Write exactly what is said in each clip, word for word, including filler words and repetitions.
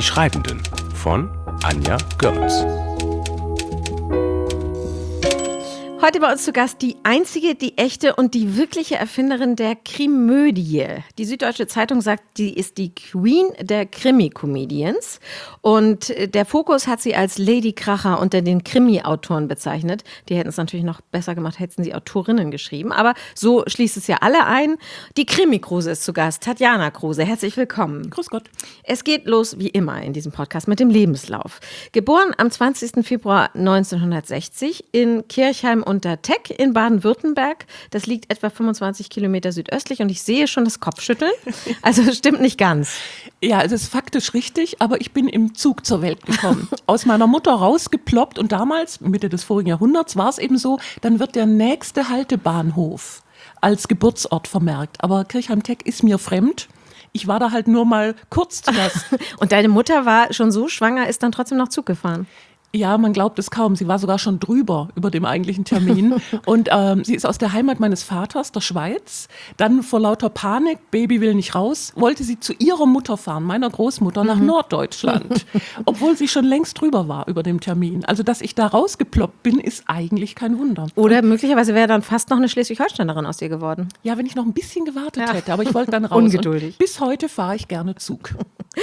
Die Schreibenden von Anja Görz. Heute bei uns zu Gast die einzige, die echte und die wirkliche Erfinderin der Krimödie. Die Süddeutsche Zeitung sagt, die ist die Queen der Krimi-Comedians. Und der Fokus hat sie als Lady Kracher unter den Krimi-Autoren bezeichnet. Die hätten es natürlich noch besser gemacht, hätten sie Autorinnen geschrieben. Aber so schließt es ja alle ein. Die Krimi-Kruse ist zu Gast, Tatjana Kruse. Herzlich willkommen. Grüß Gott. Es geht los, wie immer in diesem Podcast, mit dem Lebenslauf. Geboren am zwanzigsten Februar neunzehnhundertsechzig in Kirchheim unter Teck in Baden-Württemberg. Das liegt etwa fünfundzwanzig Kilometer südöstlich und ich sehe schon das Kopfschütteln. Also das stimmt nicht ganz. Ja, es ist faktisch richtig, aber ich bin im Zug zur Welt gekommen. Aus meiner Mutter rausgeploppt und damals, Mitte des vorigen Jahrhunderts, war es eben so, dann wird der nächste Haltebahnhof als Geburtsort vermerkt. Aber Kirchheim-Teck ist mir fremd. Ich war da halt nur mal kurz zu Gast. Und deine Mutter war schon so schwanger, ist dann trotzdem noch Zug gefahren? Ja, man glaubt es kaum. Sie war sogar schon drüber über dem eigentlichen Termin. Und ähm, sie ist aus der Heimat meines Vaters, der Schweiz. Dann vor lauter Panik, Baby will nicht raus, wollte sie zu ihrer Mutter fahren, meiner Großmutter, nach mhm. Norddeutschland. Obwohl sie schon längst drüber war über dem Termin. Also, dass ich da rausgeploppt bin, ist eigentlich kein Wunder. Oder möglicherweise wäre dann fast noch eine Schleswig-Holsteinerin aus dir geworden. Ja, wenn ich noch ein bisschen gewartet ja. hätte. Aber ich wollte dann raus. Ungeduldig. Und bis heute fahre ich gerne Zug.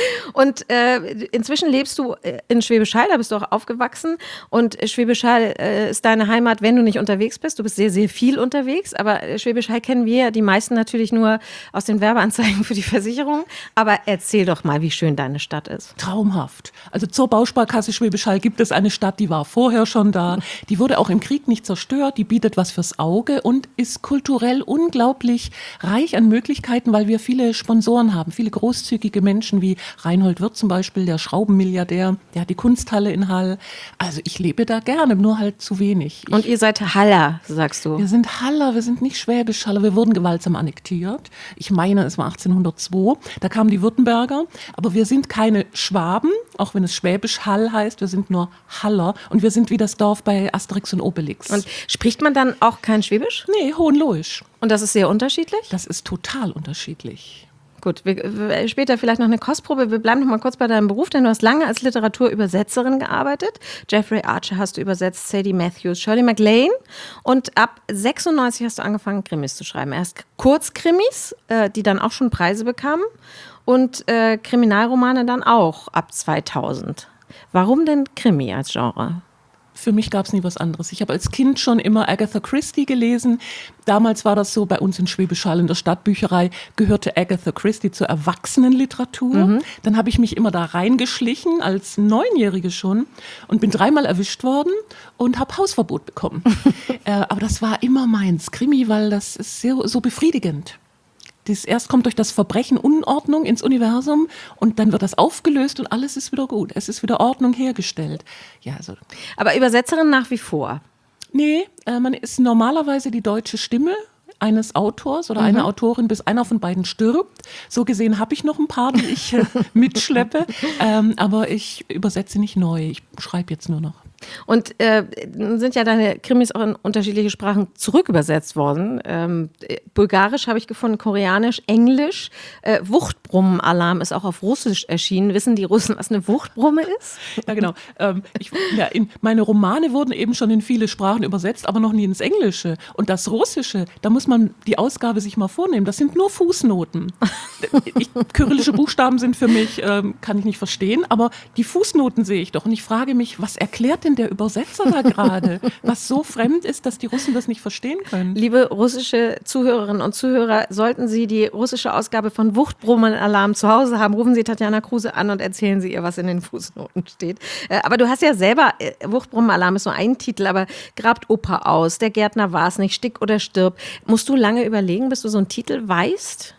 Und äh, inzwischen lebst du in Schwäbisch Hall, da bist du auch aufgewachsen. Und Schwäbisch Hall äh, ist deine Heimat, wenn du nicht unterwegs bist. Du bist sehr, sehr viel unterwegs. Aber Schwäbisch Hall kennen wir, die meisten natürlich nur aus den Werbeanzeigen für die Versicherung. Aber erzähl doch mal, wie schön deine Stadt ist. Traumhaft. Also zur Bausparkasse Schwäbisch Hall gibt es eine Stadt, die war vorher schon da. Die wurde auch im Krieg nicht zerstört. Die bietet was fürs Auge und ist kulturell unglaublich reich an Möglichkeiten, weil wir viele Sponsoren haben. Viele großzügige Menschen wie Reinhold Wirth zum Beispiel, der Schraubenmilliardär. Der hat die Kunsthalle in Hall. Also ich lebe da gerne, nur halt zu wenig. Ich, und ihr seid Haller, sagst du? Wir sind Haller, wir sind nicht Schwäbisch Haller. Wir wurden gewaltsam annektiert. Ich meine, es war achtzehnhundertzwei. Da kamen die Württemberger. Aber wir sind keine Schwaben, auch wenn es Schwäbisch Hall heißt. Wir sind nur Haller. Und wir sind wie das Dorf bei Asterix und Obelix. Und spricht man dann auch kein Schwäbisch? Nee, Hohenloisch. Und das ist sehr unterschiedlich? Das ist total unterschiedlich. Gut, wir, wir, später vielleicht noch eine Kostprobe. Wir bleiben noch mal kurz bei deinem Beruf, denn du hast lange als Literaturübersetzerin gearbeitet. Jeffrey Archer hast du übersetzt, Sadie Matthews, Shirley MacLaine. Und ab sechsundneunzig hast du angefangen, Krimis zu schreiben. Erst Kurzkrimis, äh, die dann auch schon Preise bekamen. Und äh, Kriminalromane dann auch ab zweitausend. Warum denn Krimi als Genre? Für mich gab es nie was anderes. Ich habe als Kind schon immer Agatha Christie gelesen. Damals war das so, bei uns in Schwäbisch Hall in der Stadtbücherei gehörte Agatha Christie zur Erwachsenenliteratur. Mhm. Dann habe ich mich immer da reingeschlichen, als Neunjährige schon, und bin dreimal erwischt worden und habe Hausverbot bekommen. äh, aber das war immer meins, Krimi, weil das ist sehr, so befriedigend. Das erst kommt durch das Verbrechen Unordnung ins Universum und dann wird das aufgelöst und alles ist wieder gut. Es ist wieder Ordnung hergestellt. Ja, also. Aber Übersetzerin nach wie vor? Nee, äh, man ist normalerweise die deutsche Stimme eines Autors oder mhm. einer Autorin, bis einer von beiden stirbt. So gesehen habe ich noch ein paar, die ich äh, mitschleppe, ähm, aber ich übersetze nicht neu. Ich schreibe jetzt nur noch. Und äh, sind ja deine Krimis auch in unterschiedliche Sprachen zurückübersetzt worden. Ähm, Bulgarisch habe ich gefunden, Koreanisch, Englisch. Äh, Wuchtbrummen-Alarm ist auch auf Russisch erschienen. Wissen die Russen, was eine Wuchtbrumme ist? Ja, genau. Ähm, ich, ja, in, meine Romane wurden eben schon in viele Sprachen übersetzt, aber noch nie ins Englische. Und das Russische, da muss man die Ausgabe sich mal vornehmen. Das sind nur Fußnoten. Ich, kyrillische Buchstaben sind für mich, ähm, kann ich nicht verstehen, aber die Fußnoten sehe ich doch. Und ich frage mich, was erklärt denn der Übersetzer da gerade, was so fremd ist, dass die Russen das nicht verstehen können? Liebe russische Zuhörerinnen und Zuhörer, sollten Sie die russische Ausgabe von Wuchtbrummen-Alarm zu Hause haben, rufen Sie Tatjana Kruse an und erzählen Sie ihr, was in den Fußnoten steht. Aber du hast ja selber, Wuchtbrummen-Alarm ist so ein Titel, aber Grabt Opa aus, Der Gärtner war's nicht, Stick oder stirb. Musst du lange überlegen, bis du so einen Titel weißt?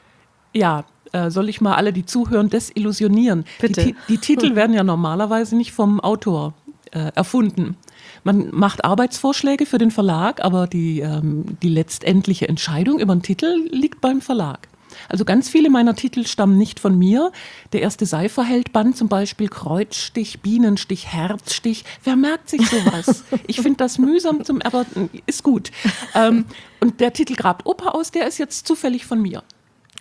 Ja, äh, soll ich mal alle, die zuhören, desillusionieren? Bitte. Die, die Titel werden ja normalerweise nicht vom Autor äh, erfunden. Man macht Arbeitsvorschläge für den Verlag, aber die, ähm, die letztendliche Entscheidung über den Titel liegt beim Verlag. Also ganz viele meiner Titel stammen nicht von mir. Der erste Seiferheld-Band zum Beispiel, Kreuzstich, Bienenstich, Herzstich. Wer merkt sich sowas? Ich finde das mühsam, zum, aber ist gut. Ähm, und der Titel Grabt Opa aus, der ist jetzt zufällig von mir.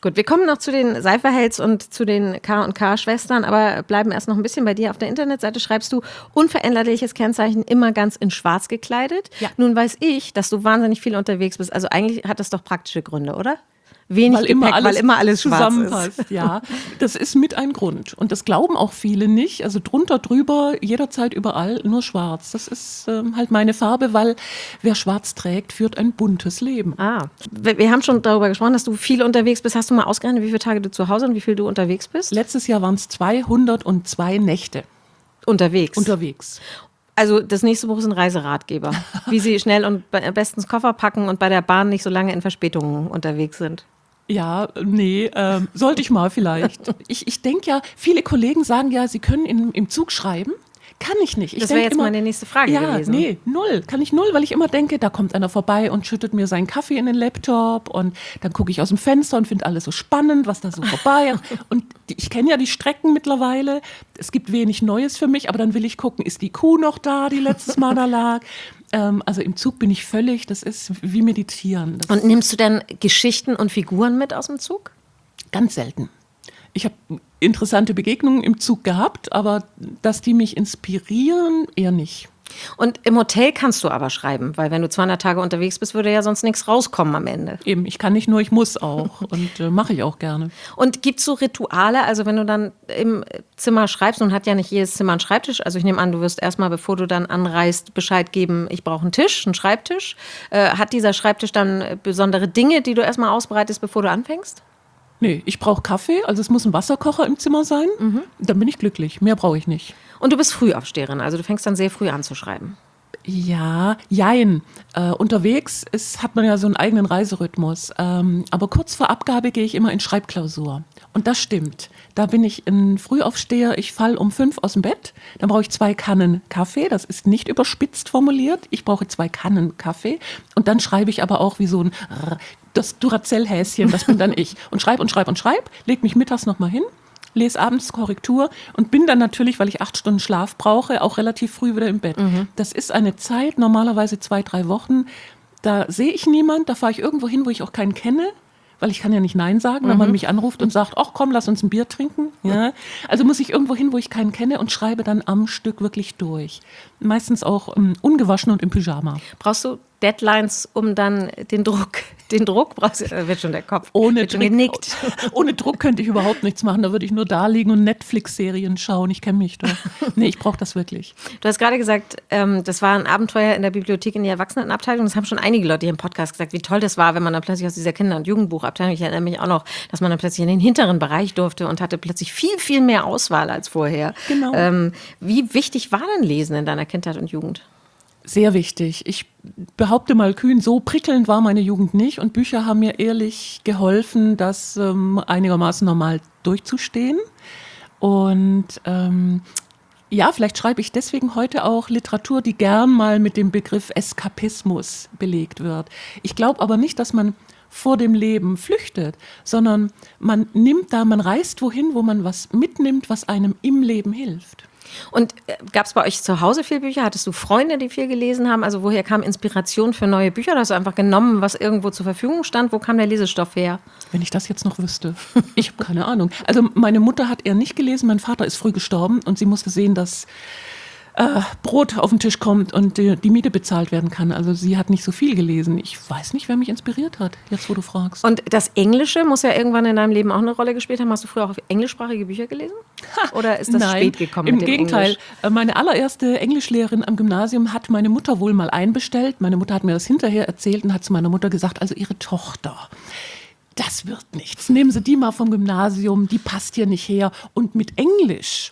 Gut, wir kommen noch zu den Seiferhelds und zu den K und K-Schwestern, aber bleiben erst noch ein bisschen bei dir. Auf der Internetseite schreibst du, unveränderliches Kennzeichen, immer ganz in schwarz gekleidet. Ja. Nun weiß ich, dass du wahnsinnig viel unterwegs bist. Also eigentlich hat das doch praktische Gründe, oder? Wenig weil Gepäck, immer alles, weil immer alles schwarz zusammenpasst. ist. Ja, das ist mit ein Grund. Und das glauben auch viele nicht. Also drunter, drüber, jederzeit, überall, nur schwarz. Das ist ähm, halt meine Farbe, weil wer schwarz trägt, führt ein buntes Leben. Ah, wir, wir haben schon darüber gesprochen, dass du viel unterwegs bist. Hast du mal ausgerechnet, wie viele Tage du zu Hause und wie viel du unterwegs bist? Letztes Jahr waren es zweihundertzwei Nächte Unterwegs. unterwegs. Also das nächste Buch ist ein Reiseratgeber, wie sie schnell und be- bestens Koffer packen und bei der Bahn nicht so lange in Verspätungen unterwegs sind. Ja, nee, ähm, sollte ich mal vielleicht. Ich, ich denke ja, viele Kollegen sagen ja, sie können in, im Zug schreiben. Kann ich nicht. Ich Das wäre denk jetzt immer, meine nächste Frage ja, gewesen. Nee, null. Kann ich null, weil ich immer denke, da kommt einer vorbei und schüttet mir seinen Kaffee in den Laptop und dann gucke ich aus dem Fenster und finde alles so spannend, was da so vorbei. Und die, ich kenne ja die Strecken mittlerweile. Es gibt wenig Neues für mich, aber dann will ich gucken, ist die Kuh noch da, die letztes Mal da lag? Ähm, also im Zug bin ich völlig, das ist wie Meditieren. Das Und nimmst du denn Geschichten und Figuren mit aus dem Zug? ganz selten. Ich habe interessante Begegnungen im Zug gehabt, aber dass die mich inspirieren, eher nicht. Und im Hotel kannst du aber schreiben, weil wenn du zweihundert Tage unterwegs bist, würde ja sonst nichts rauskommen am Ende. Eben, ich kann nicht nur, ich muss auch und äh, mache ich auch gerne. Und gibt es so Rituale, also wenn du dann im Zimmer schreibst, nun hat ja nicht jedes Zimmer einen Schreibtisch, also ich nehme an, du wirst erstmal, bevor du dann anreist, Bescheid geben, ich brauche einen Tisch, einen Schreibtisch. Äh, hat dieser Schreibtisch dann besondere Dinge, die du erstmal ausbereitest, bevor du anfängst? Nee, ich brauche Kaffee, also es muss ein Wasserkocher im Zimmer sein, mhm. Dann bin ich glücklich, mehr brauche ich nicht. Und du bist Frühaufsteherin, also du fängst dann sehr früh an zu schreiben. Ja, jein. Äh, unterwegs ist, hat man ja so einen eigenen Reiserhythmus. Ähm, aber kurz vor Abgabe gehe ich immer in Schreibklausur. Und das stimmt. Da bin ich ein Frühaufsteher. Ich falle um fünf aus dem Bett. Dann brauche ich zwei Kannen Kaffee. Das ist nicht überspitzt formuliert. Ich brauche zwei Kannen Kaffee. Und dann schreibe ich aber auch wie so ein R- das Duracell-Häschen. Das bin dann ich. Und schreibe und schreibe und schreibe. Leg mich mittags nochmal hin. Lese abends Korrektur und bin dann natürlich, weil ich acht Stunden Schlaf brauche, auch relativ früh wieder im Bett. Mhm. Das ist eine Zeit, normalerweise zwei, drei Wochen, da sehe ich niemand, da fahre ich irgendwo hin, wo ich auch keinen kenne, weil ich kann ja nicht Nein sagen, wenn mhm. man mich anruft und sagt, ach komm, lass uns ein Bier trinken. Ja. Also muss ich irgendwo hin, wo ich keinen kenne und schreibe dann am Stück wirklich durch. Meistens auch um, ungewaschen und im Pyjama. Brauchst du Deadlines, um dann den Druck, den Druck brauchst du, da wird schon der Kopf ohne wird schon Druck, genickt. Ohne Druck könnte ich überhaupt nichts machen, da würde ich nur da liegen und Netflix-Serien schauen, ich kenne mich doch. Nee, ich brauche das wirklich. Du hast gerade gesagt, ähm, das war ein Abenteuer in der Bibliothek in der Erwachsenenabteilung. Das haben schon einige Leute hier im Podcast gesagt, wie toll das war, wenn man dann plötzlich aus dieser Kinder- und Jugendbuchabteilung, ich erinnere mich auch noch, dass man dann plötzlich in den hinteren Bereich durfte und hatte plötzlich viel, viel mehr Auswahl als vorher. Genau. Ähm, wie wichtig war denn Lesen in deiner Kindheit und Jugend? Sehr wichtig. Ich behaupte mal kühn, so prickelnd war meine Jugend nicht und Bücher haben mir ehrlich geholfen, das ähm, einigermaßen normal durchzustehen. Und ähm, ja, vielleicht schreibe ich deswegen heute auch Literatur, die gern mal mit dem Begriff Eskapismus belegt wird. Ich glaube aber nicht, dass man vor dem Leben flüchtet, sondern man nimmt da, man reist wohin, wo man was mitnimmt, was einem im Leben hilft. Und gab es bei euch zu Hause viel Bücher? Hattest du Freunde, die viel gelesen haben? Also woher kam Inspiration für neue Bücher? Oder hast du einfach genommen, was irgendwo zur Verfügung stand? Wo kam der Lesestoff her? Wenn ich das jetzt noch wüsste. Ich habe keine Ahnung. Also meine Mutter hat eher nicht gelesen, mein Vater ist früh gestorben und sie musste sehen, dass äh, Brot auf den Tisch kommt und die, die Miete bezahlt werden kann. Also sie hat nicht so viel gelesen. Ich weiß nicht, wer mich inspiriert hat, jetzt wo du fragst. Und das Englische muss ja irgendwann in deinem Leben auch eine Rolle gespielt haben. Hast du früher auch englischsprachige Bücher gelesen? Oder ist das Nein, spät gekommen im mit dem Gegenteil. Englisch? Meine allererste Englischlehrerin am Gymnasium hat meine Mutter wohl mal einbestellt. Meine Mutter hat mir das hinterher erzählt und hat zu meiner Mutter gesagt, also ihre Tochter, das wird nichts. Nehmen Sie die mal vom Gymnasium, die passt hier nicht her. Und mit Englisch,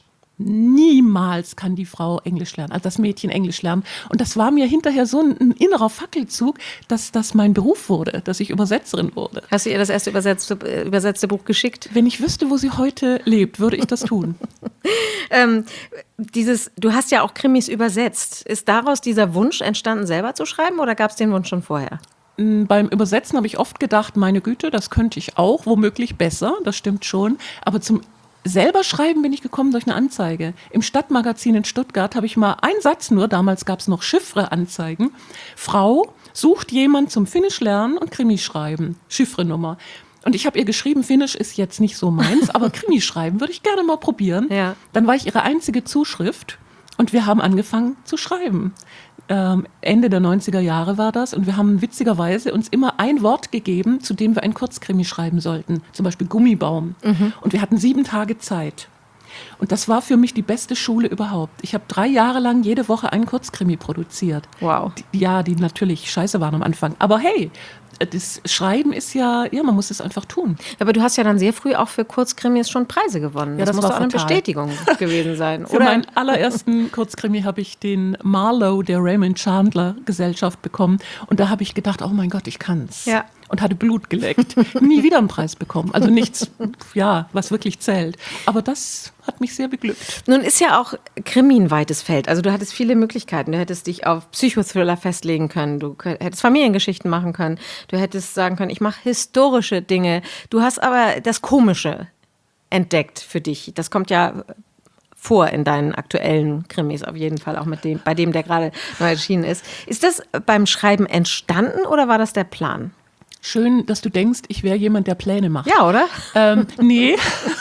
niemals kann die Frau Englisch lernen, also das Mädchen Englisch lernen. Und das war mir hinterher so ein, ein innerer Fackelzug, dass das mein Beruf wurde, dass ich Übersetzerin wurde. Hast du ihr das erste übersetzte, übersetzte Buch geschickt? Wenn ich wüsste, wo sie heute lebt, würde ich das tun. ähm, dieses, du hast ja auch Krimis übersetzt. Ist daraus dieser Wunsch entstanden, selber zu schreiben, oder gab es den Wunsch schon vorher? Beim Übersetzen habe ich oft gedacht, meine Güte, das könnte ich auch, womöglich besser, das stimmt schon. Aber zum selber schreiben bin ich gekommen durch eine Anzeige. Im Stadtmagazin in Stuttgart habe ich mal einen Satz nur, damals gab es noch Chiffre-Anzeigen. Frau sucht jemand zum Finnisch lernen und Krimi schreiben. Chiffre-Nummer. Und ich habe ihr geschrieben, Finnisch ist jetzt nicht so meins, aber Krimi schreiben würde ich gerne mal probieren. Ja. Dann war ich ihre einzige Zuschrift und wir haben angefangen zu schreiben. Ähm, Ende der neunziger Jahre war das und wir haben witzigerweise uns immer ein Wort gegeben, zu dem wir ein Kurzkrimi schreiben sollten. Zum Beispiel Gummibaum. Mhm. Und wir hatten sieben Tage Zeit. Und das war für mich die beste Schule überhaupt. Ich habe drei Jahre lang jede Woche einen Kurzkrimi produziert. Wow. Die, ja, die natürlich scheiße waren am Anfang. Aber hey, das Schreiben ist ja, ja, man muss es einfach tun. Aber du hast ja dann sehr früh auch für Kurzkrimis schon Preise gewonnen. Ja, das, das muss war doch eine fatal. Bestätigung gewesen sein, Für oder? meinen allerersten Kurzkrimi habe ich den Marlowe der Raymond Chandler Gesellschaft bekommen. Und da habe ich gedacht, oh mein Gott, ich kann's. Ja. Und hatte Blut geleckt. Nie wieder einen Preis bekommen. Also nichts, ja, was wirklich zählt. Aber das hat mich sehr beglückt. Nun ist ja auch Krimi ein weites Feld. Also du hattest viele Möglichkeiten. Du hättest dich auf Psychothriller festlegen können. Du hättest Familiengeschichten machen können. Du hättest sagen können, ich mache historische Dinge. Du hast aber das Komische entdeckt für dich. Das kommt ja vor in deinen aktuellen Krimis auf jeden Fall, auch mit dem, bei dem, der gerade neu erschienen ist. Ist das beim Schreiben entstanden oder war das der Plan? Schön, dass du denkst, ich wäre jemand, der Pläne macht. Ja, oder? Ähm, nee.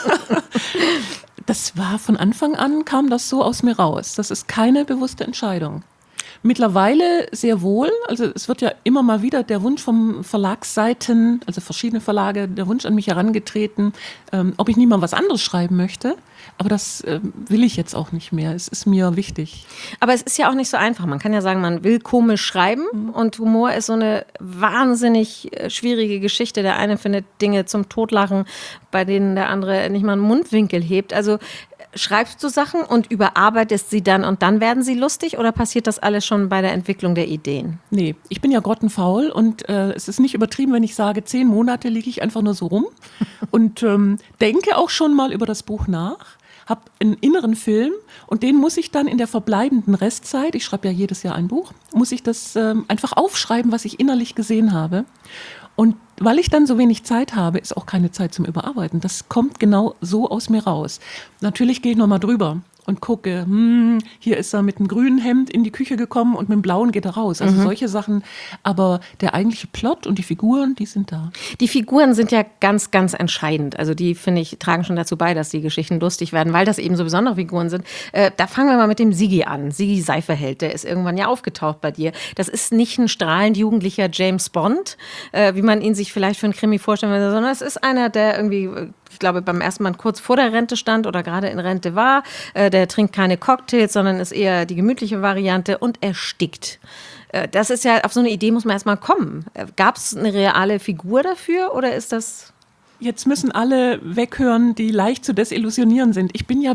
Das war von Anfang an, kam das so aus mir raus. Das ist keine bewusste Entscheidung. Mittlerweile sehr wohl, also es wird ja immer mal wieder der Wunsch vom Verlagsseiten, also verschiedene Verlage, der Wunsch an mich herangetreten, ähm, ob ich nie mal was anderes schreiben möchte. Aber das ähm, will ich jetzt auch nicht mehr. Es ist mir wichtig. Aber es ist ja auch nicht so einfach. Man kann ja sagen, man will komisch schreiben mhm. und Humor ist so eine wahnsinnig äh, schwierige Geschichte. Der eine findet Dinge zum Totlachen, bei denen der andere nicht mal einen Mundwinkel hebt. Also schreibst du Sachen und überarbeitest sie dann und dann werden sie lustig oder passiert das alles schon bei der Entwicklung der Ideen? Nee, ich bin ja grottenfaul und äh, es ist nicht übertrieben, wenn ich sage, zehn Monate liege ich einfach nur so rum und ähm, denke auch schon mal über das Buch nach, habe einen inneren Film und den muss ich dann in der verbleibenden Restzeit, ich schreibe ja jedes Jahr ein Buch, muss ich das ähm, einfach aufschreiben, was ich innerlich gesehen habe. Und weil ich dann so wenig Zeit habe, ist auch keine Zeit zum Überarbeiten. Das kommt genau so aus mir raus. Natürlich gehe ich nochmal drüber und gucke, hm, hier ist er mit einem grünen Hemd in die Küche gekommen und mit dem blauen geht er raus. Also mhm. solche Sachen. Aber der eigentliche Plot und die Figuren, die sind da. Die Figuren sind ja ganz, ganz entscheidend. Also die, finde ich, tragen schon dazu bei, dass die Geschichten lustig werden, weil das eben so besondere Figuren sind. Äh, da fangen wir mal mit dem Sigi an. Sigi Seiferheld, der ist irgendwann ja aufgetaucht bei dir. Das ist nicht ein strahlend jugendlicher James Bond, äh, wie man ihn sich vielleicht für einen Krimi vorstellen würde, sondern es ist einer, der irgendwie, ich glaube, beim ersten Mal kurz vor der Rente stand oder gerade in Rente war. Äh, der trinkt keine Cocktails, sondern ist eher die gemütliche Variante und erstickt. Äh, das ist ja, auf so eine Idee muss man erstmal kommen. Äh, Gab es eine reale Figur dafür oder ist das... Jetzt müssen alle weghören, die leicht zu desillusionieren sind. Ich bin ja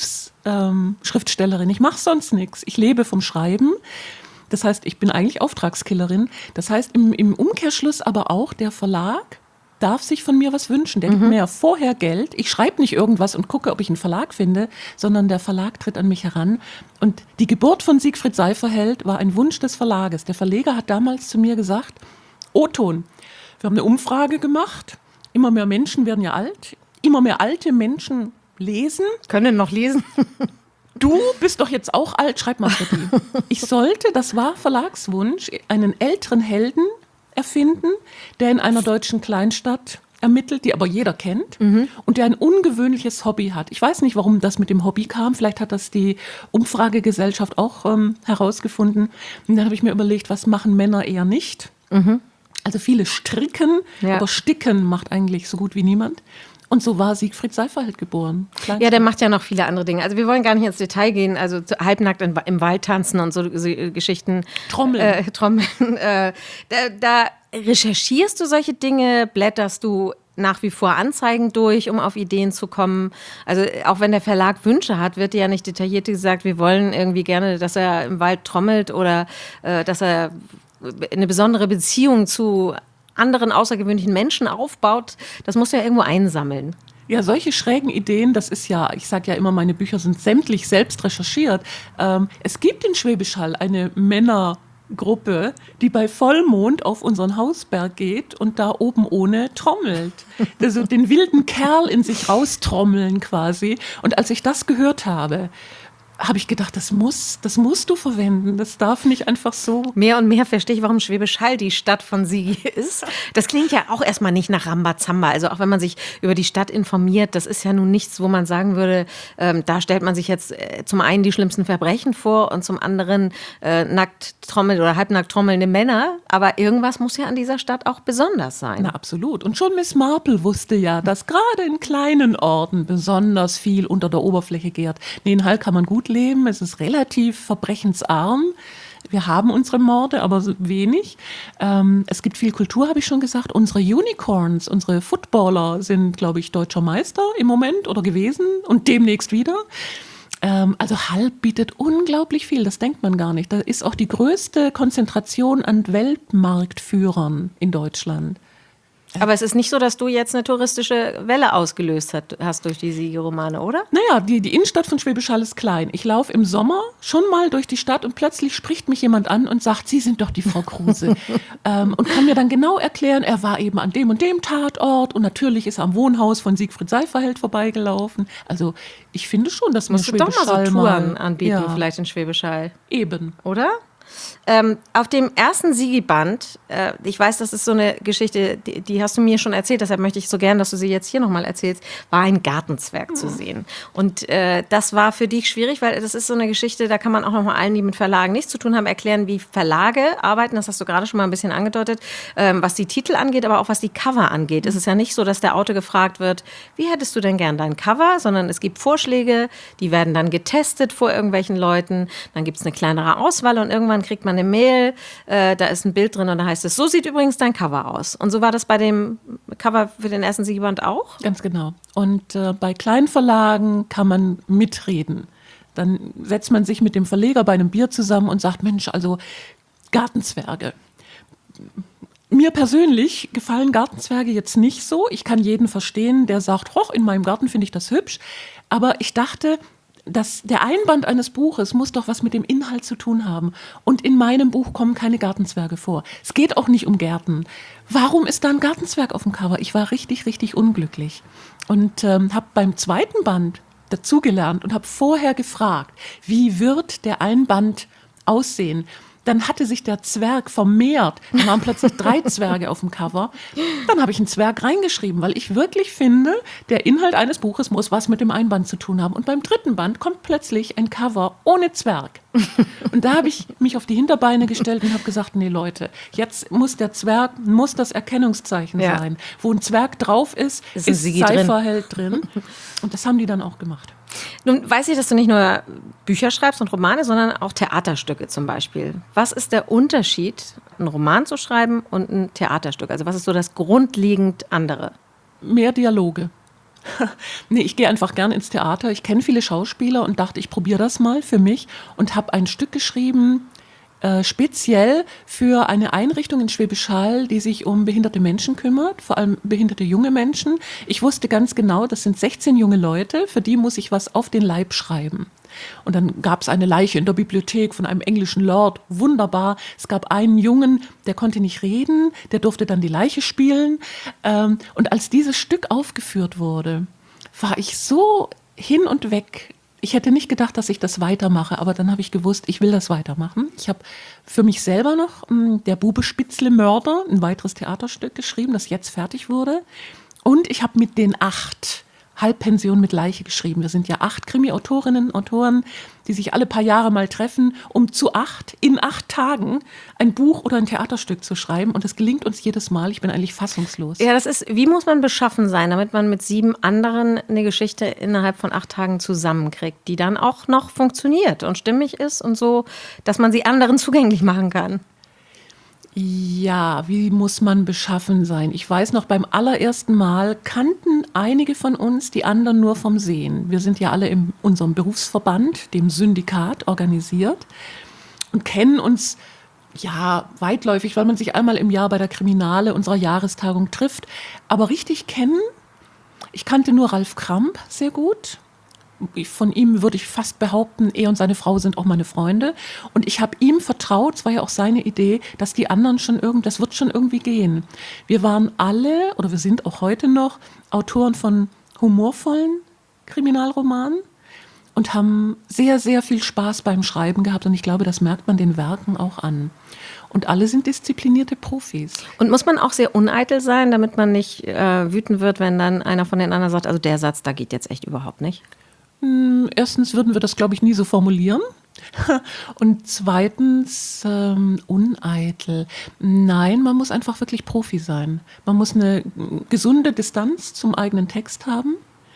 Berufsschriftstellerin. Ähm, ich mache sonst nichts. Ich lebe vom Schreiben. Das heißt, ich bin eigentlich Auftragskillerin. Das heißt, im, im Umkehrschluss aber auch der Verlag darf sich von mir was wünschen. Der mhm. gibt mir ja vorher Geld. Ich schreibe nicht irgendwas und gucke, ob ich einen Verlag finde, sondern der Verlag tritt an mich heran. Und die Geburt von Siegfried Seiferheld war ein Wunsch des Verlages. Der Verleger hat damals zu mir gesagt, O-Ton, wir haben eine Umfrage gemacht. Immer mehr Menschen werden ja alt. Immer mehr alte Menschen lesen. Können noch lesen. Du bist doch jetzt auch alt, schreib mal für die. Ich sollte, das war Verlagswunsch, einen älteren Helden erfinden, der in einer deutschen Kleinstadt ermittelt, die aber jeder kennt mhm. und der ein ungewöhnliches Hobby hat. Ich weiß nicht, warum das mit dem Hobby kam. Vielleicht hat das die Umfragegesellschaft auch ähm, herausgefunden. Und dann habe ich mir überlegt, was machen Männer eher nicht? Mhm. Also viele stricken, ja. aber sticken macht eigentlich so gut wie niemand. Und so war Siegfried Seiferheld geboren. Kleinstadt. Ja, der macht ja noch viele andere Dinge. Also wir wollen gar nicht ins Detail gehen, also halbnackt in, im Wald tanzen und so, so Geschichten. Trommeln. Äh, Trommeln. Äh, da, da recherchierst du solche Dinge, blätterst du nach wie vor Anzeigen durch, um auf Ideen zu kommen. Also auch wenn der Verlag Wünsche hat, wird dir ja nicht detailliert gesagt, wir wollen irgendwie gerne, dass er im Wald trommelt oder äh, dass er eine besondere Beziehung zu anderen außergewöhnlichen Menschen aufbaut. Das musst du ja irgendwo einsammeln. Ja, solche schrägen Ideen, das ist ja, ich sage ja immer, meine Bücher sind sämtlich selbst recherchiert. Ähm, es gibt in Schwäbisch Hall eine Männergruppe, die bei Vollmond auf unseren Hausberg geht und da oben ohne trommelt. Also den wilden Kerl in sich raustrommeln quasi. Und als ich das gehört habe, habe ich gedacht, das muss, das musst du verwenden. Das darf nicht einfach so. Mehr und mehr verstehe ich, warum Schwäbisch Hall die Stadt von Sigi ist. Das klingt ja auch erstmal nicht nach Rambazamba. Also auch wenn man sich über die Stadt informiert, das ist ja nun nichts, wo man sagen würde, ähm, da stellt man sich jetzt äh, zum einen die schlimmsten Verbrechen vor und zum anderen äh, nackt trommel oder halbnackt trommelnde Männer. Aber irgendwas muss ja an dieser Stadt auch besonders sein. Na, absolut. Und schon Miss Marple wusste ja, dass gerade in kleinen Orten besonders viel unter der Oberfläche gärt. Nee, in Hall kann man gut leben. Es ist relativ verbrechensarm. Wir haben unsere Morde, aber so wenig. Ähm, es gibt viel Kultur, habe ich schon gesagt. Unsere Unicorns, unsere Footballer sind, glaube ich, deutscher Meister im Moment oder gewesen und demnächst wieder. Ähm, also Hall bietet unglaublich viel, das denkt man gar nicht. Da ist auch die größte Konzentration an Weltmarktführern in Deutschland. Aber es ist nicht so, dass du jetzt eine touristische Welle ausgelöst hat, hast durch die Sigi-Romane, oder? Naja, die, die Innenstadt von Schwäbisch Hall ist klein. Ich laufe im Sommer schon mal durch die Stadt und plötzlich spricht mich jemand an und sagt, Sie sind doch die Frau Kruse. ähm, und kann mir dann genau erklären, er war eben an dem und dem Tatort und natürlich ist er am Wohnhaus von Siegfried Seiferheld vorbeigelaufen. Also ich finde schon, dass man Musst du doch Schwäbisch mal so Hall Touren mal, anbieten, ja, vielleicht in Schwäbisch Hall. eben. Oder? Ähm, auf dem ersten Sigi-Band, äh, ich weiß, das ist so eine Geschichte, die, die hast du mir schon erzählt, deshalb möchte ich so gern, dass du sie jetzt hier nochmal erzählst, war ein Gartenzwerg mhm. zu sehen. Und äh, das war für dich schwierig, weil das ist so eine Geschichte, da kann man auch nochmal allen, die mit Verlagen nichts zu tun haben, erklären, wie Verlage arbeiten. Das hast du gerade schon mal ein bisschen angedeutet, ähm, was die Titel angeht, aber auch was die Cover angeht. Mhm. Es ist ja nicht so, dass der Autor gefragt wird, wie hättest du denn gern dein Cover, sondern es gibt Vorschläge, die werden dann getestet vor irgendwelchen Leuten, dann gibt es eine kleinere Auswahl und irgendwann kriegt man eine Mail, äh, da ist ein Bild drin und da heißt es, so sieht übrigens dein Cover aus. Und so war das bei dem Cover für den ersten Sigi-Band auch? Ganz genau. Und äh, bei kleinen Verlagen kann man mitreden. Dann setzt man sich mit dem Verleger bei einem Bier zusammen und sagt, Mensch, also Gartenzwerge. Mir persönlich gefallen Gartenzwerge jetzt nicht so. Ich kann jeden verstehen, der sagt, hoch, in meinem Garten finde ich das hübsch. Aber ich dachte, dass der Einband eines Buches muss doch was mit dem Inhalt zu tun haben. Und in meinem Buch kommen keine Gartenzwerge vor. Es geht auch nicht um Gärten. Warum ist da ein Gartenzwerg auf dem Cover? Ich war richtig, richtig unglücklich. Und ähm, habe beim zweiten Band dazugelernt und habe vorher gefragt, wie wird der Einband aussehen? Dann hatte sich der Zwerg vermehrt. Da waren plötzlich drei Zwerge auf dem Cover. Dann habe ich einen Zwerg reingeschrieben, weil ich wirklich finde, der Inhalt eines Buches muss was mit dem Einband zu tun haben. Und beim dritten Band kommt plötzlich ein Cover ohne Zwerg. Und da habe ich mich auf die Hinterbeine gestellt und habe gesagt, nee Leute, jetzt muss der Zwerg, muss das Erkennungszeichen ja. sein. Wo ein Zwerg drauf ist, ist, ist Seiferheld drin. drin. Und das haben die dann auch gemacht. Nun weiß ich, dass du nicht nur Bücher schreibst und Romane, sondern auch Theaterstücke zum Beispiel. Was ist der Unterschied, einen Roman zu schreiben und ein Theaterstück? Also was ist so das grundlegend andere? Mehr Dialoge. Nee, ich gehe einfach gern ins Theater. Ich kenne viele Schauspieler und dachte, ich probiere das mal für mich und habe ein Stück geschrieben, äh, speziell für eine Einrichtung in Schwäbisch Hall, die sich um behinderte Menschen kümmert, vor allem behinderte junge Menschen. Ich wusste ganz genau, das sind sechzehn junge Leute, für die muss ich was auf den Leib schreiben. Und dann gab es eine Leiche in der Bibliothek von einem englischen Lord, wunderbar. Es gab einen Jungen, der konnte nicht reden, der durfte dann die Leiche spielen. Ähm, und als dieses Stück aufgeführt wurde, war ich so hin und weg. Ich hätte nicht gedacht, dass ich das weitermache, aber dann habe ich gewusst, ich will das weitermachen. Ich habe für mich selber noch mh, Der Bube Spitzle Mörder, ein weiteres Theaterstück geschrieben, das jetzt fertig wurde. Und ich habe mit den acht Halbpension mit Leiche geschrieben. Wir sind ja acht Krimi-Autorinnen, Autoren, die sich alle paar Jahre mal treffen, um zu acht, in acht Tagen ein Buch oder ein Theaterstück zu schreiben. Und das gelingt uns jedes Mal. Ich bin eigentlich fassungslos. Ja, das ist, wie muss man beschaffen sein, damit man mit sieben anderen eine Geschichte innerhalb von acht Tagen zusammenkriegt, die dann auch noch funktioniert und stimmig ist und so, dass man sie anderen zugänglich machen kann? Ja, wie muss man beschaffen sein? Ich weiß noch, beim allerersten Mal kannten einige von uns die anderen nur vom Sehen. Wir sind ja alle in unserem Berufsverband, dem Syndikat, organisiert und kennen uns ja weitläufig, weil man sich einmal im Jahr bei der Kriminale unserer Jahrestagung trifft. Aber richtig kennen, ich kannte nur Ralf Kramp sehr gut. Von ihm würde ich fast behaupten, er und seine Frau sind auch meine Freunde. Und ich habe ihm vertraut, es war ja auch seine Idee, dass die anderen schon irgend, das wird schon irgendwie gehen. Wir waren alle, oder wir sind auch heute noch, Autoren von humorvollen Kriminalromanen. und haben sehr, sehr viel Spaß beim Schreiben gehabt. Und ich glaube, das merkt man den Werken auch an. Und alle sind disziplinierte Profis. Und muss man auch sehr uneitel sein, damit man nicht äh, wütend wird, wenn dann einer von den anderen sagt, also der Satz, da geht jetzt echt überhaupt nicht? Hm, erstens würden wir das, glaube ich, nie so formulieren. Und zweitens, ähm, uneitel. Nein, man muss einfach wirklich Profi sein. Man muss eine gesunde Distanz zum eigenen Text haben.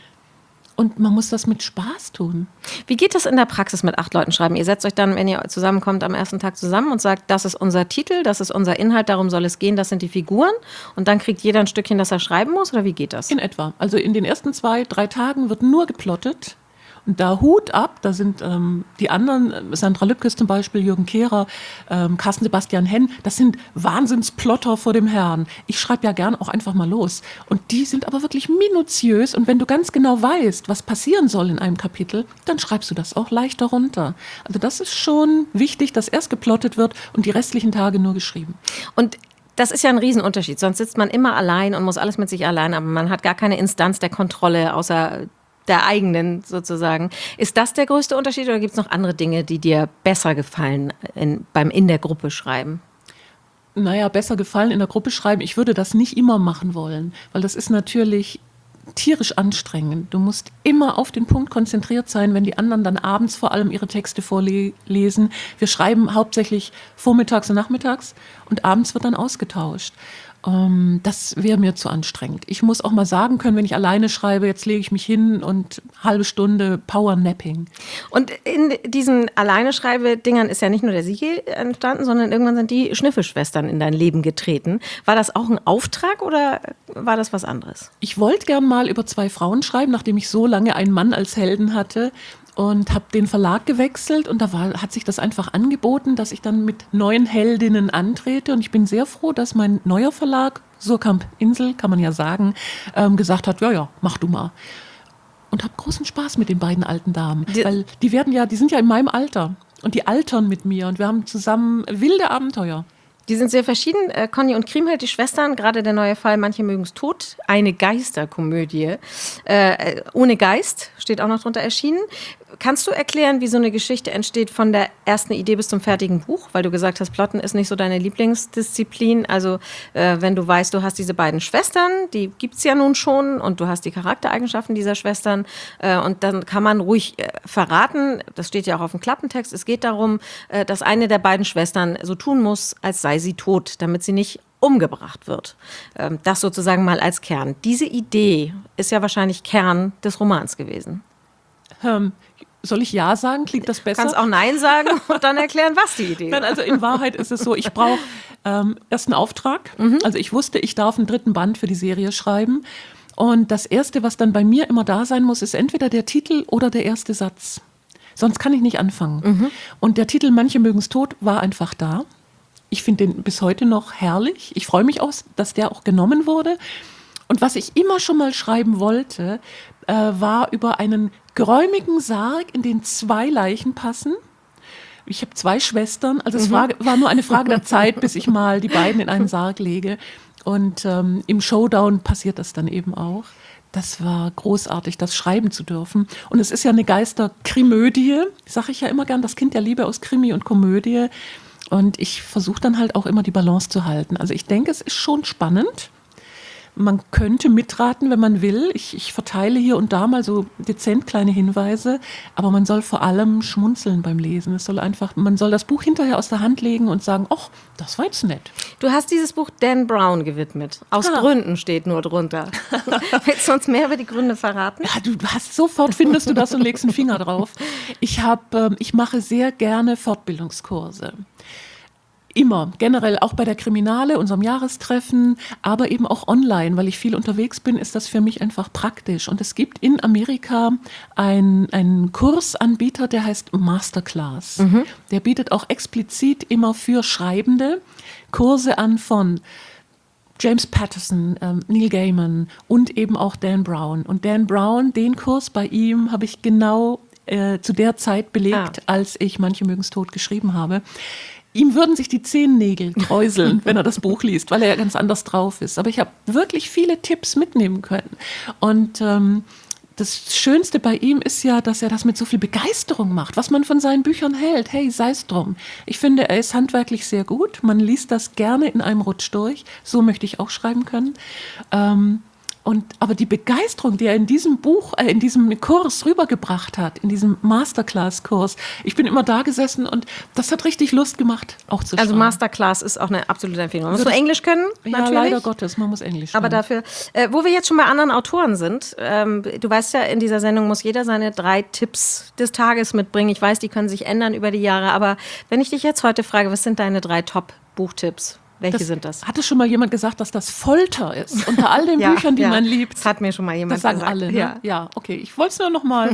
Und man muss das mit Spaß tun. Wie geht das in der Praxis mit acht Leuten schreiben? Ihr setzt euch dann, wenn ihr zusammenkommt, am ersten Tag zusammen und sagt, das ist unser Titel, das ist unser Inhalt, darum soll es gehen, das sind die Figuren. Und dann kriegt jeder ein Stückchen, das er schreiben muss? Oder wie geht das? In etwa. Also in den ersten zwei, drei Tagen wird nur geplottet. Und da Hut ab, da sind ähm, die anderen, Sandra Lübkes zum Beispiel, Jürgen Kehrer, ähm, Carsten Sebastian Henn, das sind Wahnsinnsplotter vor dem Herrn. Ich schreibe ja gern auch einfach mal los. Und die sind aber wirklich minutiös. Und wenn du ganz genau weißt, was passieren soll in einem Kapitel, dann schreibst du das auch leichter runter. Also das ist schon wichtig, dass erst geplottet wird und die restlichen Tage nur geschrieben. Und das ist ja ein Riesenunterschied. Sonst sitzt man immer allein und muss alles mit sich allein, aber man hat gar keine Instanz der Kontrolle außer der eigenen sozusagen. Ist das der größte Unterschied oder gibt es noch andere Dinge, die dir besser gefallen in, beim in der Gruppe schreiben? Naja, besser gefallen in der Gruppe schreiben. Ich würde das nicht immer machen wollen, weil das ist natürlich tierisch anstrengend. Du musst immer auf den Punkt konzentriert sein, wenn die anderen dann abends vor allem ihre Texte vorlesen. Wir schreiben hauptsächlich vormittags und nachmittags und abends wird dann ausgetauscht. Um, das wäre mir zu anstrengend. Ich muss auch mal sagen können, wenn ich alleine schreibe, jetzt lege ich mich hin und halbe Stunde Powernapping. Und in diesen Alleine-Schreibe-Dingern ist ja nicht nur der Siegel entstanden, sondern irgendwann sind die Schnüffelschwestern in dein Leben getreten. War das auch ein Auftrag oder war das was anderes? Ich wollte gern mal über zwei Frauen schreiben, nachdem ich so lange einen Mann als Helden hatte. Und habe den Verlag gewechselt und da war, hat sich das einfach angeboten, dass ich dann mit neuen Heldinnen antrete. Und ich bin sehr froh, dass mein neuer Verlag, Surkamp Insel, kann man ja sagen, ähm, gesagt hat, ja, ja, mach du mal. Und habe großen Spaß mit den beiden alten Damen. Die, weil die werden ja, die sind ja in meinem Alter und die altern mit mir und wir haben zusammen wilde Abenteuer. Die sind sehr verschieden. Äh, Conny und Kriemhild, die Schwestern, gerade der neue Fall Manche mögen's tot, eine Geisterkomödie. Äh, ohne Geist steht auch noch drunter erschienen. Kannst du erklären, wie so eine Geschichte entsteht von der ersten Idee bis zum fertigen Buch? Weil du gesagt hast, Plotten ist nicht so deine Lieblingsdisziplin. Also äh, wenn du weißt, du hast diese beiden Schwestern, die gibt's ja nun schon und du hast die Charaktereigenschaften dieser Schwestern äh, und dann kann man ruhig äh, verraten, das steht ja auch auf dem Klappentext, es geht darum, äh, dass eine der beiden Schwestern so tun muss, als sei sie tot, damit sie nicht umgebracht wird. Ähm, das sozusagen mal als Kern. Diese Idee ist ja wahrscheinlich Kern des Romans gewesen. Ähm, soll ich Ja sagen? Klingt das besser? Du kannst auch Nein sagen und dann erklären, was die Idee ist. Nein, also in Wahrheit ist es so, ich brauche ähm, erst einen Auftrag. Mhm. Also ich wusste, ich darf einen dritten Band für die Serie schreiben. Und das Erste, was dann bei mir immer da sein muss, ist entweder der Titel oder der erste Satz. Sonst kann ich nicht anfangen. Mhm. Und der Titel Manche mögen's tot war einfach da. Ich finde den bis heute noch herrlich. Ich freue mich auch, dass der auch genommen wurde. Und was ich immer schon mal schreiben wollte, äh, war über einen geräumigen Sarg, in den zwei Leichen passen. Ich habe zwei Schwestern, also es mhm. war, war nur eine Frage der Zeit, bis ich mal die beiden in einen Sarg lege. Und ähm, im Showdown passiert das dann eben auch. Das war großartig, das schreiben zu dürfen. Und es ist ja eine Geisterkrimödie, sage ich ja immer gern, das Kind der Liebe aus Krimi und Komödie. Und ich versuche dann halt auch immer die Balance zu halten. Also ich denke, es ist schon spannend. Man könnte mitraten, wenn man will. Ich, ich verteile hier und da mal so dezent kleine Hinweise. Aber man soll vor allem schmunzeln beim Lesen. Es soll einfach, man soll das Buch hinterher aus der Hand legen und sagen, ach, das war jetzt nett. Du hast dieses Buch Dan Brown gewidmet. Aus ah. Gründen steht nur drunter. Willst du uns mehr über die Gründe verraten? Ja, du hast sofort findest du das und legst einen Finger drauf. Ich hab, ähm, ich mache sehr gerne Fortbildungskurse. Immer, generell auch bei der Kriminale, unserem Jahrestreffen, aber eben auch online, weil ich viel unterwegs bin, ist das für mich einfach praktisch. Und es gibt in Amerika ein, einen Kursanbieter, der heißt Masterclass. Mhm. Der bietet auch explizit immer für Schreibende Kurse an von James Patterson, ähm, Neil Gaiman und eben auch Dan Brown. Und Dan Brown, den Kurs bei ihm habe ich genau äh, zu der Zeit belegt, ah. als ich Manche mögen's tot geschrieben habe. Ihm würden sich die Zehennägel kräuseln, wenn er das Buch liest, weil er ja ganz anders drauf ist. Aber ich habe wirklich viele Tipps mitnehmen können. Und ähm, das Schönste bei ihm ist ja, dass er das mit so viel Begeisterung macht, was man von seinen Büchern hält. Hey, sei es drum. Ich finde, er ist handwerklich sehr gut. Man liest das gerne in einem Rutsch durch. So möchte ich auch schreiben können. Ähm, Und, aber die Begeisterung, die er in diesem Buch, äh, in diesem Kurs rübergebracht hat, in diesem Masterclass-Kurs, ich bin immer da gesessen und das hat richtig Lust gemacht, auch zu schreiben. Also Masterclass ist auch eine absolute Empfehlung. Man muss nur Englisch können, Ja, natürlich. leider Gottes, man muss Englisch Aber können. dafür, äh, wo wir jetzt schon bei anderen Autoren sind, ähm, du weißt ja, in dieser Sendung muss jeder seine drei Tipps des Tages mitbringen. Ich weiß, die können sich ändern über die Jahre, aber wenn ich dich jetzt heute frage, was sind deine drei Top-Buchtipps? Welche das, sind das? Hatte schon mal jemand gesagt, dass das Folter ist, unter all den Ja, Büchern, die ja. man liebt? Das hat mir schon mal jemand Das sagen gesagt. alle, ne? Ja. Ja, okay. Ich wollte es nur noch mal.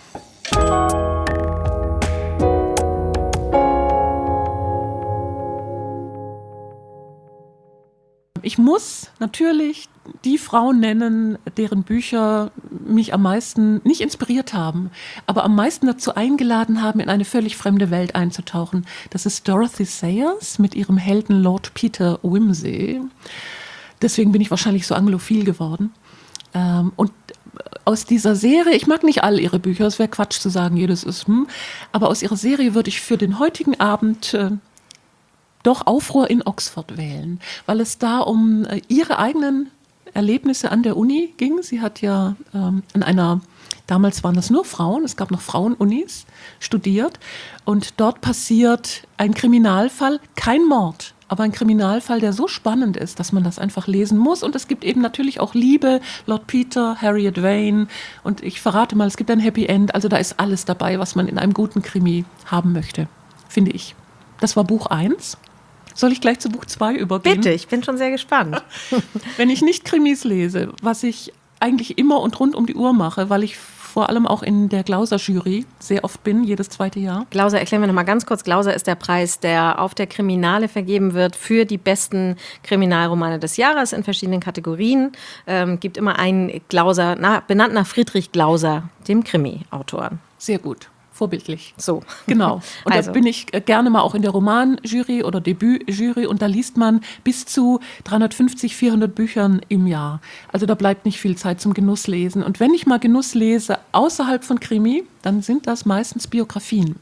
Ich muss natürlich die Frauen nennen, deren Bücher mich am meisten nicht inspiriert haben, aber am meisten dazu eingeladen haben, in eine völlig fremde Welt einzutauchen. Das ist Dorothy Sayers mit ihrem Helden Lord Peter Wimsey. Deswegen bin ich wahrscheinlich so anglophil geworden. Ähm, und aus dieser Serie, ich mag nicht all ihre Bücher, es wäre Quatsch zu sagen, jedes ist, hm, aber aus ihrer Serie würde ich für den heutigen Abend äh, doch Aufruhr in Oxford wählen, weil es da um äh, ihre eigenen Erlebnisse an der Uni ging. Sie hat ja ähm, an einer, damals waren das nur Frauen, es gab noch Frauenunis, studiert und dort passiert ein Kriminalfall, kein Mord, aber ein Kriminalfall, der so spannend ist, dass man das einfach lesen muss. Und es gibt eben natürlich auch Liebe, Lord Peter, Harriet Vane und ich verrate mal, es gibt ein Happy End, also da ist alles dabei, was man in einem guten Krimi haben möchte, finde ich. Das war Buch eins. Soll ich gleich zu Buch zwei übergehen? Bitte, ich bin schon sehr gespannt. Wenn ich nicht Krimis lese, was ich eigentlich immer und rund um die Uhr mache, weil ich vor allem auch in der Glauser-Jury sehr oft bin, jedes zweite Jahr. Glauser, erklären wir noch mal ganz kurz. Glauser ist der Preis, der auf der Kriminale vergeben wird für die besten Kriminalromane des Jahres in verschiedenen Kategorien. Ähm, gibt immer einen Glauser, na, benannt nach Friedrich Glauser, dem Krimi-Autor. Sehr gut. Vorbildlich. So. Genau. Und Also. da bin ich gerne mal auch in der Romanjury oder Debütjury und da liest man bis zu dreihundertfünfzig, vierhundert Büchern im Jahr. Also da bleibt nicht viel Zeit zum Genusslesen. Und wenn ich mal Genuss lese außerhalb von Krimi, dann sind das meistens Biografien.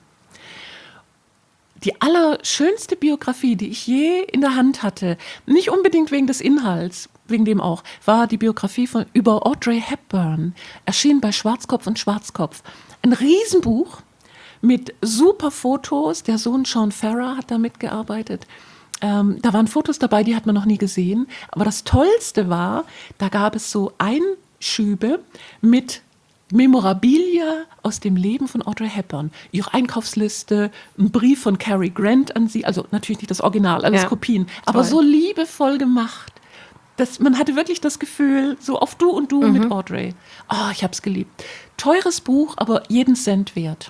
Die allerschönste Biografie, die ich je in der Hand hatte, nicht unbedingt wegen des Inhalts, wegen dem auch, war die Biografie von, über Audrey Hepburn, erschienen bei Schwarzkopf und Schwarzkopf. Ein Riesenbuch mit super Fotos. Der Sohn Sean Farrar hat da mitgearbeitet. Ähm, da waren Fotos dabei, die hat man noch nie gesehen. Aber das Tollste war, da gab es so Einschübe mit Memorabilia aus dem Leben von Audrey Hepburn. Ihre Einkaufsliste, ein Brief von Cary Grant an sie, also natürlich nicht das Original, alles Ja, Kopien, aber toll. so liebevoll gemacht. Das, man hatte wirklich das Gefühl, so auf du und du Mhm. mit Audrey. Oh, ich habe es geliebt. Teures Buch, aber jeden Cent wert.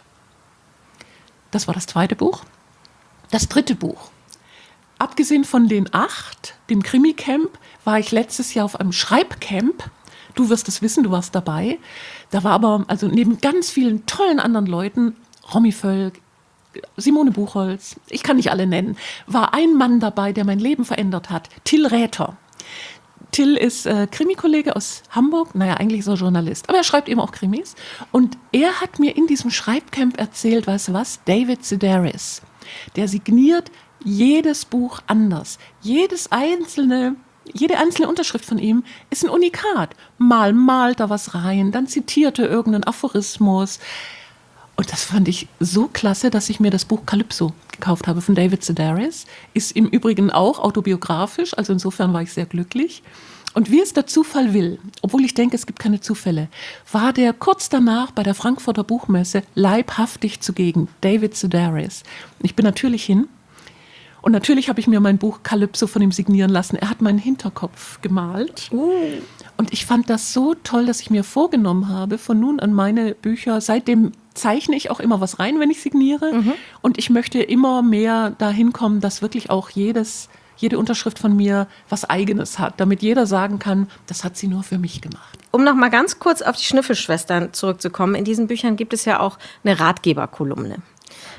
Das war das zweite Buch. Das dritte Buch. Abgesehen von den acht, dem Krimi-Camp, war ich letztes Jahr auf einem Schreibcamp. Du wirst es wissen, du warst dabei. Da war aber, also neben ganz vielen tollen anderen Leuten, Romy Völk, Simone Buchholz, ich kann nicht alle nennen, war ein Mann dabei, der mein Leben verändert hat. Till Räther. Till ist äh, Krimi-Kollege aus Hamburg. Naja, eigentlich ist er Journalist, aber er schreibt eben auch Krimis. Und er hat mir in diesem Schreibcamp erzählt, weißt du was, David Sedaris, der signiert jedes Buch anders. Jedes einzelne, jede einzelne Unterschrift von ihm ist ein Unikat. Mal malt er was rein, dann zitiert er irgendeinen Aphorismus. Und das fand ich so klasse, dass ich mir das Buch Calypso gekauft habe von David Sedaris. Ist im Übrigen auch autobiografisch, also insofern war ich sehr glücklich. Und wie es der Zufall will, obwohl ich denke, es gibt keine Zufälle, war der kurz danach bei der Frankfurter Buchmesse leibhaftig zugegen, David Sedaris. Ich bin natürlich hin. Und natürlich habe ich mir mein Buch Calypso von ihm signieren lassen. Er hat meinen Hinterkopf gemalt. Uh. Und ich fand das so toll, dass ich mir vorgenommen habe, von nun an meine Bücher, seitdem zeichne ich auch immer was rein, wenn ich signiere. Mhm. Und ich möchte immer mehr dahin kommen, dass wirklich auch jedes, jede Unterschrift von mir was Eigenes hat, damit jeder sagen kann, das hat sie nur für mich gemacht. Um noch mal ganz kurz auf die Schnüffelschwestern zurückzukommen, in diesen Büchern gibt es ja auch eine Ratgeberkolumne.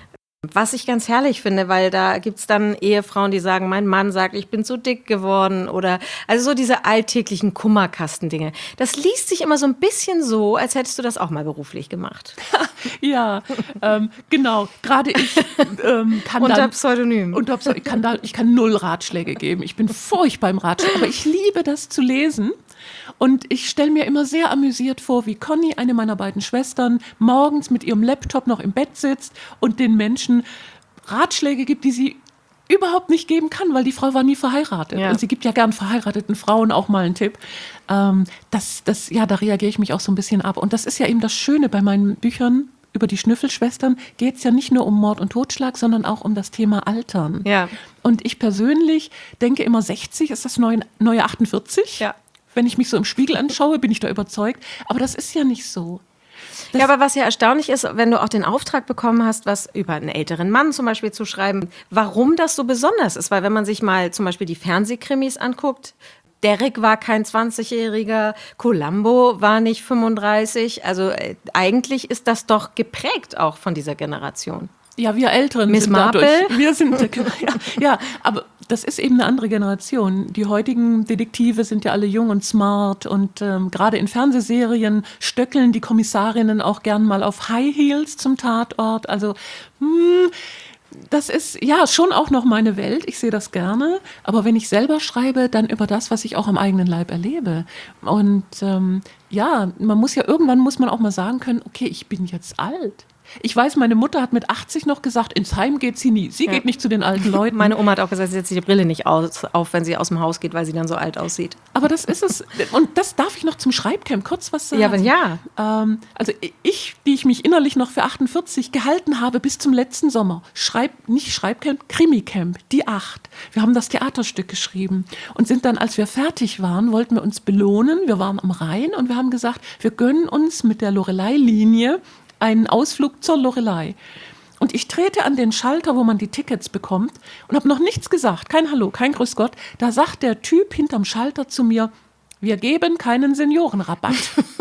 Was ich ganz herrlich finde, weil da gibt's dann Ehefrauen, die sagen, mein Mann sagt, ich bin zu dick geworden oder also so diese alltäglichen Kummerkastendinge. Das liest sich immer so ein bisschen so, als hättest du das auch mal beruflich gemacht. Ja, ähm, genau. Gerade ich ähm, kann Unter dann, Pseudonym. Unter Pseudonym. Ich kann da, ich kann null Ratschläge geben. Ich bin furchtbar im Ratschlag, aber ich liebe das zu lesen. Und ich stelle mir immer sehr amüsiert vor, wie Conny, eine meiner beiden Schwestern, morgens mit ihrem Laptop noch im Bett sitzt und den Menschen Ratschläge gibt, die sie überhaupt nicht geben kann, weil die Frau war nie verheiratet. Ja. Und sie gibt ja gern verheirateten Frauen auch mal einen Tipp. Ähm, das, das, ja, da reagiere ich mich auch so ein bisschen ab. Und das ist ja eben das Schöne bei meinen Büchern über die Schnüffelschwestern, geht es ja nicht nur um Mord und Totschlag, sondern auch um das Thema Altern. Ja. Und ich persönlich denke immer, sechzig ist das neue, neue achtundvierzig. Ja. Wenn ich mich so im Spiegel anschaue, bin ich da überzeugt. Aber das ist ja nicht so. Das Ja, aber was ja erstaunlich ist, wenn du auch den Auftrag bekommen hast, was über einen älteren Mann zum Beispiel zu schreiben, warum das so besonders ist. Weil wenn man sich mal zum Beispiel die Fernsehkrimis anguckt, Derek war kein zwanzigjähriger, Columbo war nicht fünfunddreißig. Also äh, eigentlich ist das doch geprägt auch von dieser Generation. Ja, wir Älteren Miss sind Marple? dadurch. Wir sind, ja, ja, aber das ist eben eine andere Generation. Die heutigen Detektive sind ja alle jung und smart und ähm, gerade in Fernsehserien stöckeln die Kommissarinnen auch gern mal auf High Heels zum Tatort. Also, hm, das ist ja schon auch noch meine Welt. Ich sehe das gerne. Aber wenn ich selber schreibe, dann über das, was ich auch am eigenen Leib erlebe. Und ähm, ja, man muss ja irgendwann muss man auch mal sagen können, okay, ich bin jetzt alt. Ich weiß, meine Mutter hat mit achtzig noch gesagt, ins Heim geht sie nie. Sie Ja. geht nicht zu den alten Leuten. Meine Oma hat auch gesagt, sie setzt die Brille nicht aus, auf, wenn sie aus dem Haus geht, weil sie dann so alt aussieht. Aber das ist es. Und das darf ich noch zum Schreibcamp kurz was sagen. Ja, aber ja. Ähm, also ich, die ich mich innerlich noch für achtundvierzig gehalten habe bis zum letzten Sommer. Schreib, nicht Schreibcamp, Krimicamp, die acht. Wir haben das Theaterstück geschrieben und sind dann, als wir fertig waren, wollten wir uns belohnen. Wir waren am Rhein und wir haben gesagt, wir gönnen uns mit der Loreley-Linie einen Ausflug zur Loreley. Und ich trete an den Schalter, wo man die Tickets bekommt und habe noch nichts gesagt, kein Hallo, kein Grüß Gott. Da sagt der Typ hinterm Schalter zu mir, wir geben keinen Seniorenrabatt.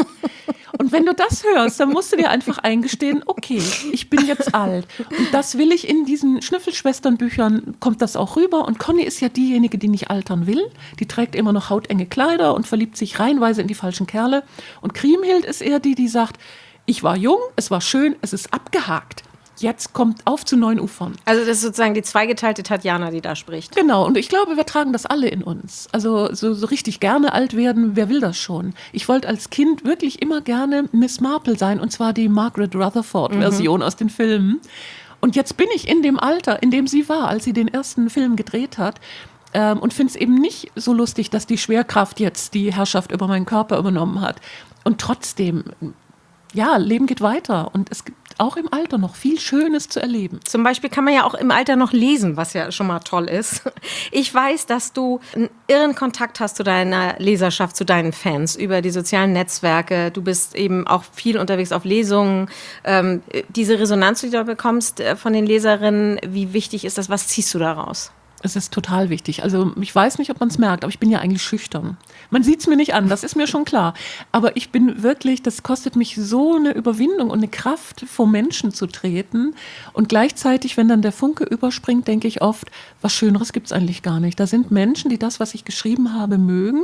Und wenn du das hörst, dann musst du dir einfach eingestehen, okay, ich bin jetzt alt. Und das will ich in diesen Schnüffelschwestern-Büchern, kommt das auch rüber. Und Conny ist ja diejenige, die nicht altern will. Die trägt immer noch hautenge Kleider und verliebt sich reihenweise in die falschen Kerle. Und Kriemhild ist eher die, die sagt, ich war jung, es war schön, es ist abgehakt. Jetzt kommt auf zu neuen Ufern. Also das ist sozusagen die zweigeteilte Tatjana, die da spricht. Genau, und ich glaube, wir tragen das alle in uns. Also so, so richtig gerne alt werden, wer will das schon? Ich wollte als Kind wirklich immer gerne Miss Marple sein, und zwar die Margaret Rutherford-Version mhm. aus den Filmen. Und jetzt bin ich in dem Alter, in dem sie war, als sie den ersten Film gedreht hat. Ähm, und finde es eben nicht so lustig, dass die Schwerkraft jetzt die Herrschaft über meinen Körper übernommen hat. Und trotzdem, ja, Leben geht weiter und es gibt auch im Alter noch viel Schönes zu erleben. Zum Beispiel kann man ja auch im Alter noch lesen, was ja schon mal toll ist. Ich weiß, dass du einen irren Kontakt hast zu deiner Leserschaft, zu deinen Fans über die sozialen Netzwerke. Du bist eben auch viel unterwegs auf Lesungen. Ähm, diese Resonanz, die du da bekommst äh, von den Leserinnen, wie wichtig ist das? Was ziehst du daraus? Es ist total wichtig. Also ich weiß nicht, ob man es merkt, aber ich bin ja eigentlich schüchtern. Man sieht es mir nicht an, das ist mir schon klar. Aber ich bin wirklich, das kostet mich so eine Überwindung und eine Kraft, vor Menschen zu treten. Und gleichzeitig, wenn dann der Funke überspringt, denke ich oft, was Schöneres gibt es eigentlich gar nicht. Da sind Menschen, die das, was ich geschrieben habe, mögen.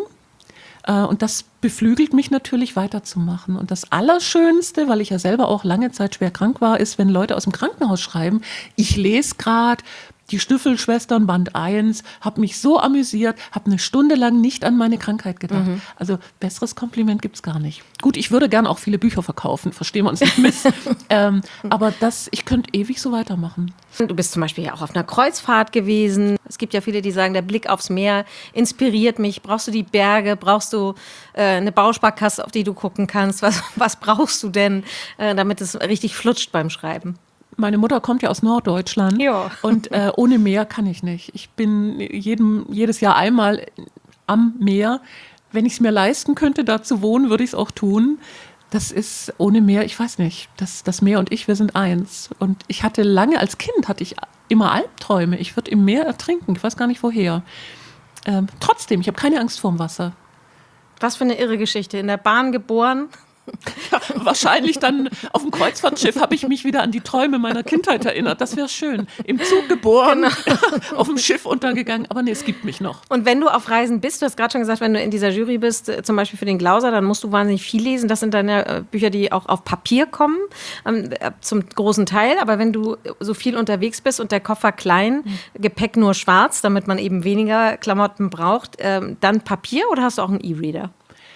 Und das beflügelt mich natürlich weiterzumachen. Und das Allerschönste, weil ich ja selber auch lange Zeit schwer krank war, ist, wenn Leute aus dem Krankenhaus schreiben, ich lese gerade die Schnüffelschwestern Band eins, habe mich so amüsiert, habe eine Stunde lang nicht an meine Krankheit gedacht. Mhm. Also besseres Kompliment gibt es gar nicht. Gut, ich würde gerne auch viele Bücher verkaufen, verstehen wir uns nicht miss. ähm, aber das, ich könnte ewig so weitermachen. Du bist zum Beispiel ja auch auf einer Kreuzfahrt gewesen. Es gibt ja viele, die sagen, der Blick aufs Meer inspiriert mich. Brauchst du die Berge? Brauchst du äh, eine Bausparkasse, auf die du gucken kannst? Was, was brauchst du denn, äh, damit es richtig flutscht beim Schreiben? Meine Mutter kommt ja aus Norddeutschland ja. und äh, ohne Meer kann ich nicht. Ich bin jedem, jedes Jahr einmal am Meer. Wenn ich es mir leisten könnte, da zu wohnen, würde ich es auch tun. Das ist ohne Meer, ich weiß nicht, das, das Meer und ich, wir sind eins. Und ich hatte lange, als Kind hatte ich immer Albträume. Ich würde im Meer ertrinken, ich weiß gar nicht woher. Ähm, trotzdem, ich habe keine Angst vorm Wasser. Was für eine irre Geschichte. In der Bahn geboren Ja, wahrscheinlich dann auf dem Kreuzfahrtschiff habe ich mich wieder an die Träume meiner Kindheit erinnert. Das wäre schön. Im Zug geboren, genau. Auf dem Schiff untergegangen. Aber nee, es gibt mich noch. Und wenn du auf Reisen bist, du hast gerade schon gesagt, wenn du in dieser Jury bist, zum Beispiel für den Glauser, dann musst du wahnsinnig viel lesen. Das sind deine Bücher, die auch auf Papier kommen, ähm, zum großen Teil. Aber wenn du so viel unterwegs bist und der Koffer klein, mhm. Gepäck nur schwarz, damit man eben weniger Klamotten braucht, ähm, dann Papier oder hast du auch einen E-Reader?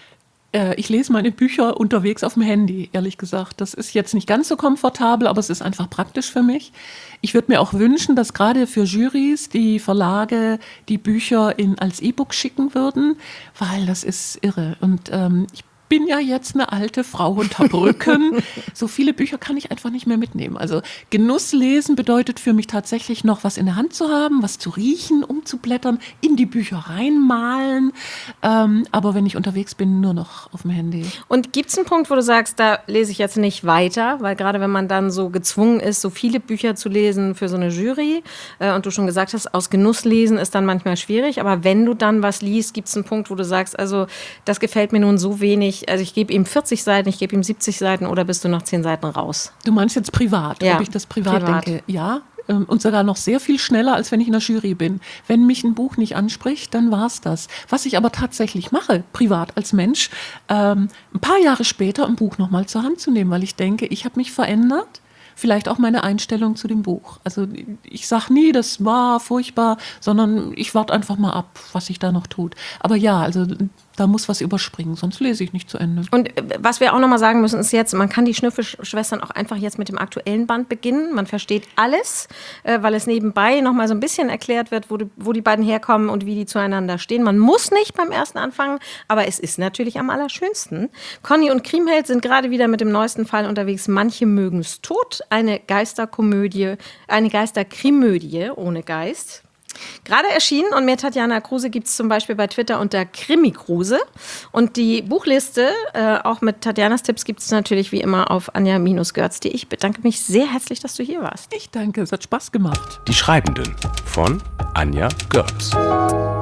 Ich lese meine Bücher unterwegs auf dem Handy, ehrlich gesagt. Das ist jetzt nicht ganz so komfortabel, aber es ist einfach praktisch für mich. Ich würde mir auch wünschen, dass gerade für Jurys die Verlage die Bücher in, als E-Book schicken würden, weil das ist irre. Und ähm, ich bin ja jetzt eine alte Frau unter Brücken. So viele Bücher kann ich einfach nicht mehr mitnehmen. Also Genusslesen bedeutet für mich tatsächlich noch was in der Hand zu haben, was zu riechen, umzublättern, in die Bücher reinmalen. Ähm, aber wenn ich unterwegs bin, nur noch auf dem Handy. Und gibt es einen Punkt, wo du sagst, da lese ich jetzt nicht weiter? Weil gerade wenn man dann so gezwungen ist, so viele Bücher zu lesen für so eine Jury äh, und du schon gesagt hast, aus Genuss lesen ist dann manchmal schwierig. Aber wenn du dann was liest, gibt es einen Punkt, wo du sagst, also das gefällt mir nun so wenig, also ich gebe ihm vierzig Seiten, ich gebe ihm siebzig Seiten oder bist du nach zehn Seiten raus? Du meinst jetzt privat, ja, ob ich das privat, privat denke? Ja, und sogar noch sehr viel schneller, als wenn ich in der Jury bin. Wenn mich ein Buch nicht anspricht, dann war's das. Was ich aber tatsächlich mache, privat als Mensch, ähm, ein paar Jahre später ein Buch nochmal zur Hand zu nehmen, weil ich denke, ich habe mich verändert. Vielleicht auch meine Einstellung zu dem Buch. Also ich sage nie, das war furchtbar, sondern ich warte einfach mal ab, was sich da noch tut. Aber ja, also da muss was überspringen, sonst lese ich nicht zu Ende. Und was wir auch nochmal sagen müssen, ist jetzt, man kann die Schnüffelschwestern auch einfach jetzt mit dem aktuellen Band beginnen. Man versteht alles, weil es nebenbei nochmal so ein bisschen erklärt wird, wo die, wo die beiden herkommen und wie die zueinander stehen. Man muss nicht beim ersten anfangen, aber es ist natürlich am allerschönsten. Conny und Kriemhild sind gerade wieder mit dem neuesten Fall unterwegs. Manche mögen es tot. Eine Geisterkomödie, eine Geisterkrimödie ohne Geist. Gerade erschienen und mehr Tatjana Kruse gibt es zum Beispiel bei Twitter unter Krimi Kruse. Und die Buchliste, äh, auch mit Tatjanas Tipps, gibt es natürlich wie immer auf anja Görz punkt de. Ich bedanke mich sehr herzlich, dass du hier warst. Ich danke, es hat Spaß gemacht. Die Schreibenden von Anja Görz.